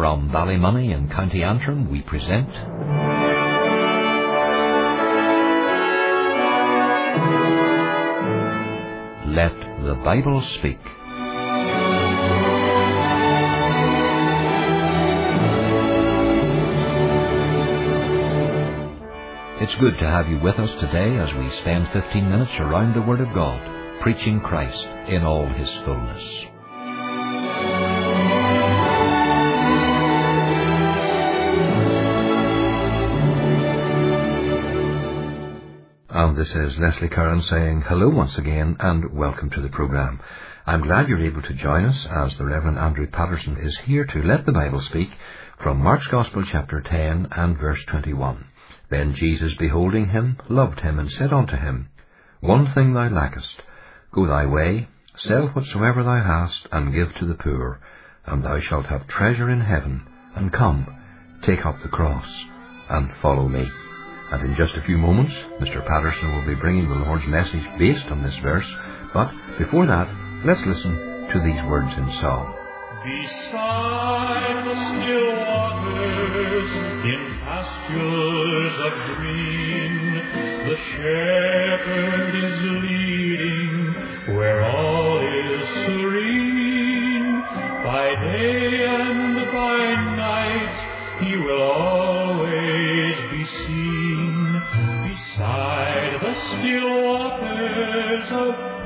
From Ballymoney in County Antrim, we present Let the Bible Speak. It's good to have you with us today as we spend 15 minutes around the Word of God, preaching Christ in all His fullness. And this is Leslie Curran saying hello once again and welcome to the programme. I'm glad you're able to join us as the Reverend Andrew Patterson is here to let the Bible speak from Mark's Gospel chapter 10 and verse 21. Then Jesus, beholding him, loved him, and said unto him, One thing thou lackest. Go thy way, sell whatsoever thou hast, and give to the poor, and thou shalt have treasure in heaven. And come, take up the cross, and follow me. And in just a few moments, Mr. Patterson will be bringing the Lord's message based on this verse. But before that, let's listen to these words in song. Beside the still waters, in pastures of green, the shepherd is leading where all is serene. By day and by night, he will always be seen beside the still waters of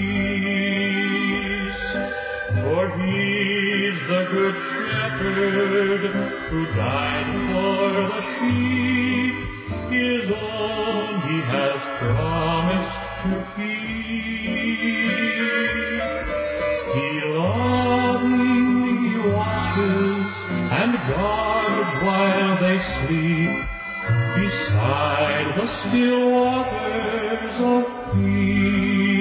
peace. For he's the good shepherd who died for the sheep, his own he has promised to keep. He lovingly watches and guards while they sleep beside the still waters of peace.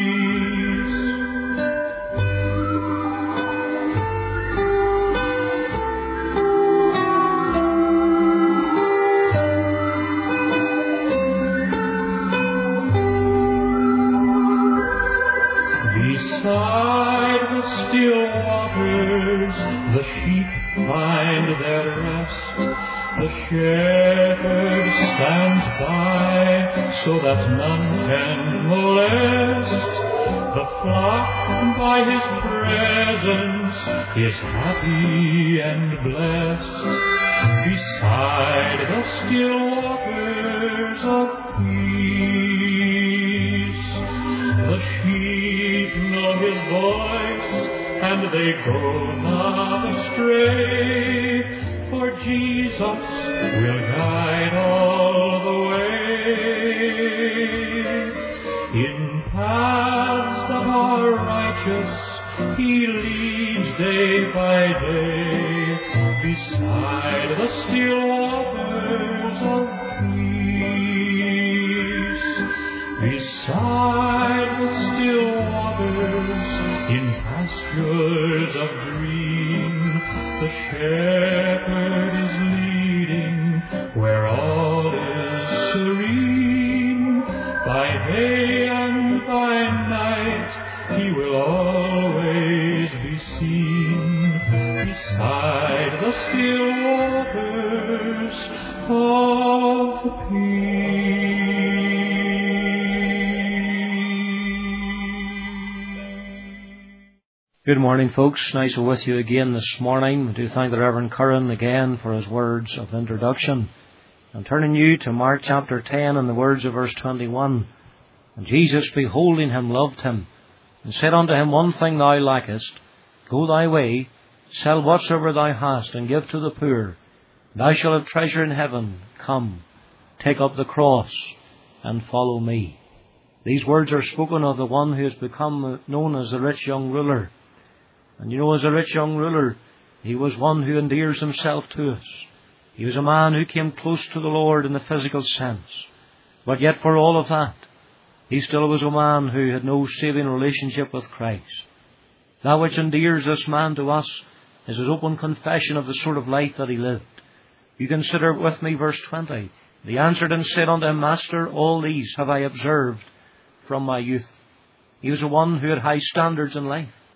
Beside the still waters, the sheep find their rest. The shepherd stands by so that none can molest. The flock by his presence is happy and blessed beside the still waters of peace. The sheep know his voice and they go not astray, for Jesus will guide all the way. In paths that are righteous, he leads day by day, beside the still waters of peace. Beside the still waters, in pastures of green, the shepherd is leading where all is serene. By day and by night, he will always be seen beside the still waters of peace. Good morning, folks. Nice to be with you again this morning. We do thank the Reverend Curran again for his words of introduction. I'm turning you to Mark chapter 10 and the words of verse 21. And Jesus, beholding him, loved him, and said unto him, One thing thou lackest. Go thy way, sell whatsoever thou hast, and give to the poor. Thou shalt have treasure in heaven. Come, take up the cross, and follow me. These words are spoken of the one who has become known as the rich young ruler. And you know, as a rich young ruler, he was one who endears himself to us. He was a man who came close to the Lord in the physical sense. But yet for all of that, he still was a man who had no saving relationship with Christ. That which endears this man to us is his open confession of the sort of life that he lived. You consider with me verse 20. He answered and said unto him, Master, all these have I observed from my youth. He was a one who had high standards in life.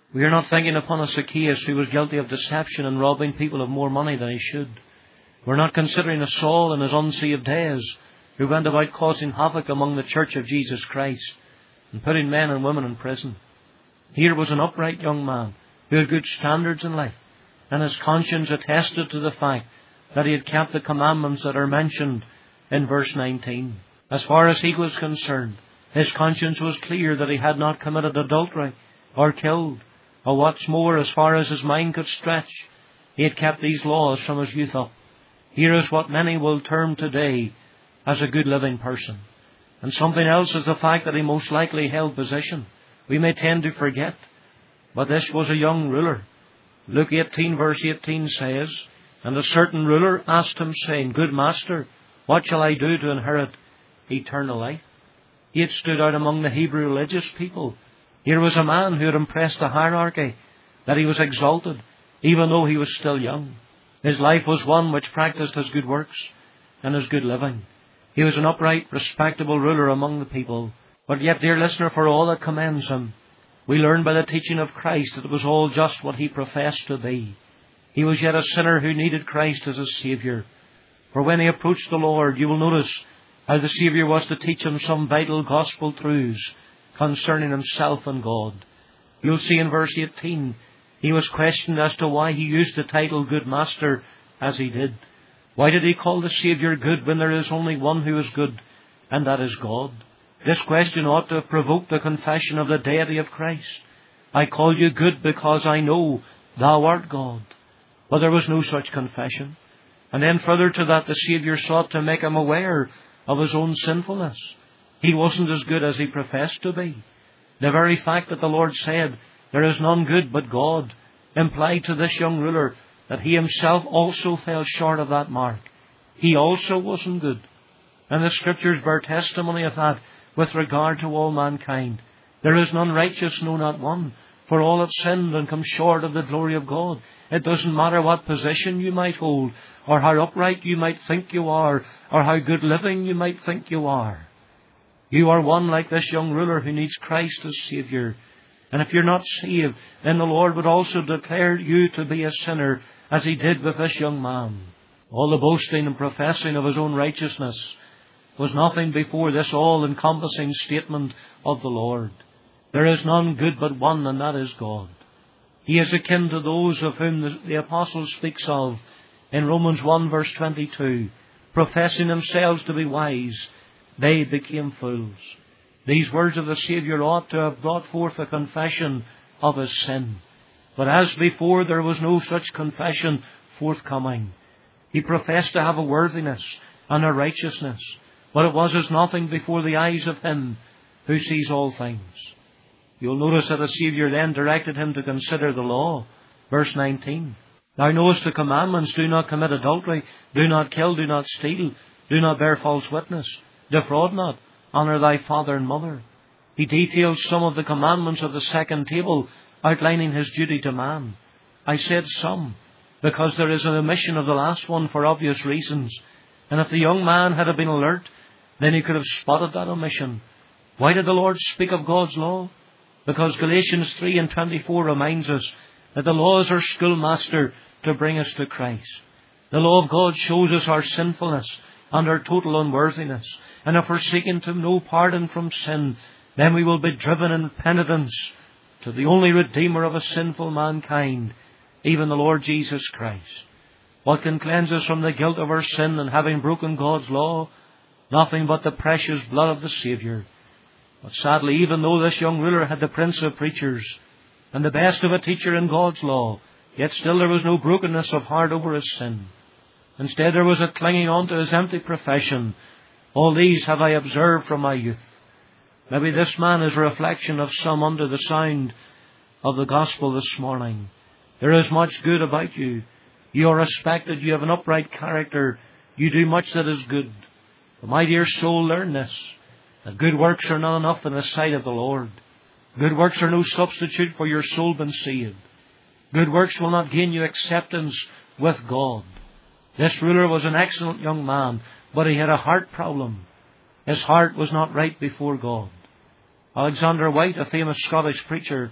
We are not thinking upon a Zacchaeus who was guilty of deception and robbing people of more money than he should. We're not considering a Saul in his unsaved days who went about causing havoc among the church of Jesus Christ and putting men and women in prison. Here was an upright young man who had good standards in life, and his conscience attested to the fact that he had kept the commandments that are mentioned in verse 19. As far as he was concerned, his conscience was clear that he had not committed adultery or killed, or what's more, as far as his mind could stretch, he had kept these laws from his youth up. Here is what many will term today as a good living person. And something else is the fact that he most likely held position. We may tend to forget, but this was a young ruler. Luke 18 verse 18 says, "And a certain ruler asked him, saying, Good master, what shall I do to inherit eternal life?" He had stood out among the Hebrew religious people. Here was a man who had impressed the hierarchy, that he was exalted, even though he was still young. His life was one which practiced his good works and his good living. He was an upright, respectable ruler among the people. But yet, dear listener, for all that commends him, we learn by the teaching of Christ that it was all just what he professed to be. He was yet a sinner who needed Christ as his Saviour. For when he approached the Lord, you will notice how the Saviour was to teach him some vital gospel truths concerning himself and God. You'll see in verse 18, he was questioned as to why he used the title Good Master as he did. Why did he call the Saviour good when there is only one who is good, and that is God? This question ought to have provoked the confession of the deity of Christ. I call you good because I know thou art God. But there was no such confession. And then further to that, the Saviour sought to make him aware of his own sinfulness. He wasn't as good as he professed to be. The very fact that the Lord said, "There is none good but God," implied to this young ruler that he himself also fell short of that mark. He also wasn't good. And the Scriptures bear testimony of that with regard to all mankind. There is none righteous, no, not one. For all have sinned and come short of the glory of God. It doesn't matter what position you might hold, or how upright you might think you are, or how good living you might think you are. You are one like this young ruler who needs Christ as Saviour. And if you're not saved, then the Lord would also declare you to be a sinner, as he did with this young man. All the boasting and professing of his own righteousness was nothing before this all-encompassing statement of the Lord. There is none good but one, and that is God. He is akin to those of whom the Apostle speaks of in Romans 1 verse 22. Professing themselves to be wise, they became fools. These words of the Saviour ought to have brought forth a confession of his sin. But as before, there was no such confession forthcoming. He professed to have a worthiness and a righteousness, but it was as nothing before the eyes of him who sees all things. You'll notice that the Saviour then directed him to consider the law. Verse 19. Thou knowest the commandments: do not commit adultery, do not kill, do not steal, do not bear false witness, defraud not, honour thy father and mother. He details some of the commandments of the second table, outlining his duty to man. I said some, because there is an omission of the last one for obvious reasons. And if the young man had been alert, then he could have spotted that omission. Why did the Lord speak of God's law? Because Galatians 3 and 24 reminds us that the law is our schoolmaster to bring us to Christ. The law of God shows us our sinfulness and our total unworthiness. And if we're seeking to know pardon from sin, then we will be driven in penitence to the only Redeemer of a sinful mankind, even the Lord Jesus Christ. What can cleanse us from the guilt of our sin and having broken God's law? Nothing but the precious blood of the Saviour. But sadly, even though this young ruler had the prince of preachers and the best of a teacher in God's law, yet still there was no brokenness of heart over his sin. Instead, there was a clinging on to his empty profession. All these have I observed from my youth. Maybe this man is a reflection of some under the sound of the gospel this morning. There is much good about you. You are respected. You have an upright character. You do much that is good. But my dear soul, learn this, that good works are not enough in the sight of the Lord. Good works are no substitute for your soul being saved. Good works will not gain you acceptance with God. This ruler was an excellent young man, but he had a heart problem. His heart was not right before God. Alexander White, a famous Scottish preacher,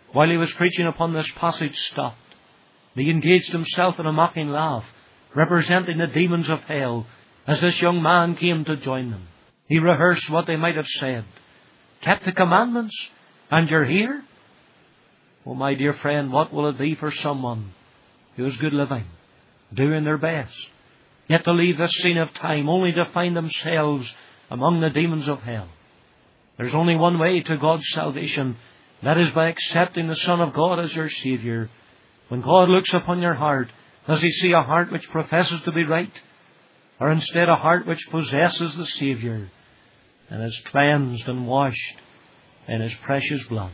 while he was preaching upon this passage, stopped. He engaged himself in a mocking laugh, representing the demons of hell, as this young man came to join them. He rehearsed what they might have said. Kept the commandments, and you're here? Oh, my dear friend, what will it be for someone who is good living, doing their best, yet to leave this scene of time only to find themselves among the demons of hell? There's only one way to God's salvation. That is by accepting the Son of God as your Saviour. When God looks upon your heart, does He see a heart which professes to be right, or instead a heart which possesses the Saviour and is cleansed and washed in His precious blood?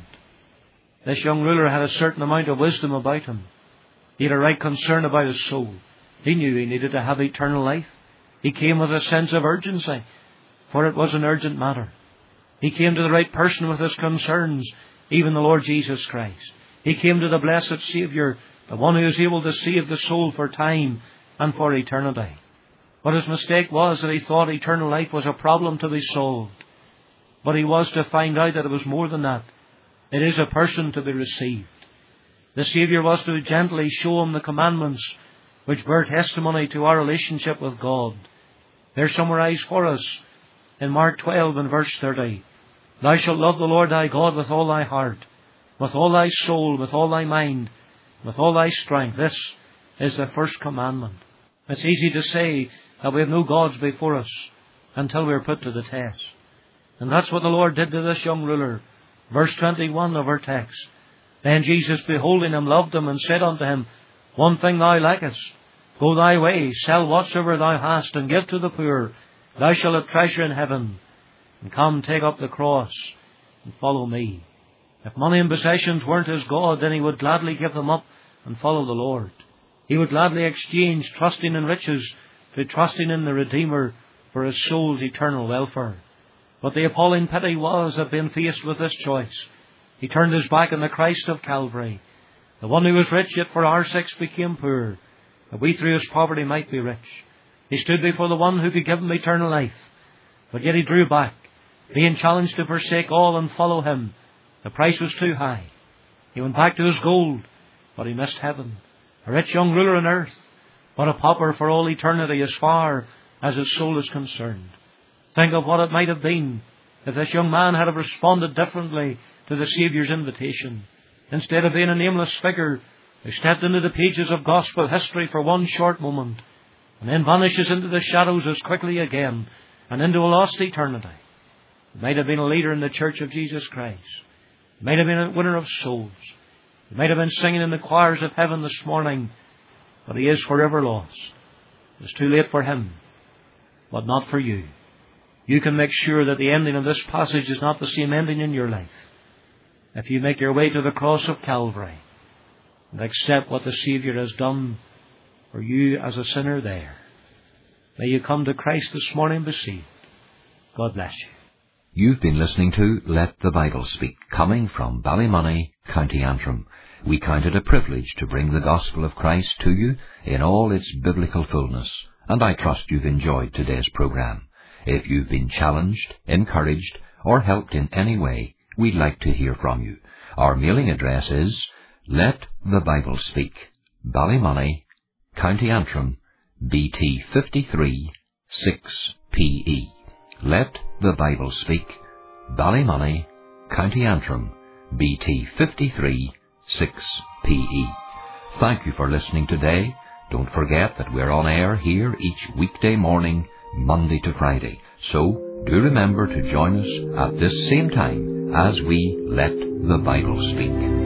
This young ruler had a certain amount of wisdom about him. He had a right concern about his soul. He knew he needed to have eternal life. He came with a sense of urgency, for it was an urgent matter. He came to the right person with his concerns, even the Lord Jesus Christ. He came to the blessed Saviour, the one who is able to save the soul for time and for eternity. But his mistake was that he thought eternal life was a problem to be solved. But he was to find out that it was more than that. It is a person to be received. The Saviour was to gently show him the commandments which bear testimony to our relationship with God. They're summarized for us in Mark 12 and verse 30. Thou shalt love the Lord thy God with all thy heart, with all thy soul, with all thy mind, with all thy strength. This is the first commandment. It's easy to say that we have no gods before us until we are put to the test. And that's what the Lord did to this young ruler. Verse 21 of our text. Then Jesus, beholding him, loved him, and said unto him, One thing thou lackest. Go thy way, sell whatsoever thou hast, and give to the poor. Thou shalt have treasure in heaven. And come, take up the cross, and follow me. If money and possessions weren't his God, then he would gladly give them up and follow the Lord. He would gladly exchange trusting in riches to trusting in the Redeemer for his soul's eternal welfare. But the appalling pity was that being faced with this choice, he turned his back on the Christ of Calvary, the one who was rich yet for our sakes became poor, that we through his poverty might be rich. He stood before the one who could give him eternal life, but yet he drew back, being challenged to forsake all and follow him. The price was too high. He went back to his gold, but he missed heaven. A rich young ruler on earth, but a pauper for all eternity as far as his soul is concerned. Think of what it might have been if this young man had have responded differently to the Saviour's invitation. Instead of being a nameless figure who stepped into the pages of gospel history for one short moment and then vanishes into the shadows as quickly again and into a lost eternity. He might have been a leader in the Church of Jesus Christ. He might have been a winner of souls. He might have been singing in the choirs of heaven this morning, but he is forever lost. It's too late for him, but not for you. You can make sure that the ending of this passage is not the same ending in your life if you make your way to the cross of Calvary and accept what the Saviour has done for you as a sinner there. May you come to Christ this morning and be saved. God bless you. You've been listening to Let the Bible Speak, coming from Ballymoney, County Antrim. We count it a privilege to bring the gospel of Christ to you in all its biblical fullness, and I trust you've enjoyed today's program. If you've been challenged, encouraged, or helped in any way, we'd like to hear from you. Our mailing address is Let the Bible Speak, Ballymoney, County Antrim, BT 53 6PE. Let the Bible Speak, Ballymoney, County Antrim, BT 53 6PE. Thank you for listening today. Don't forget that we're on air here each weekday morning, Monday to Friday. So do remember to join us at this same time as we Let the Bible Speak.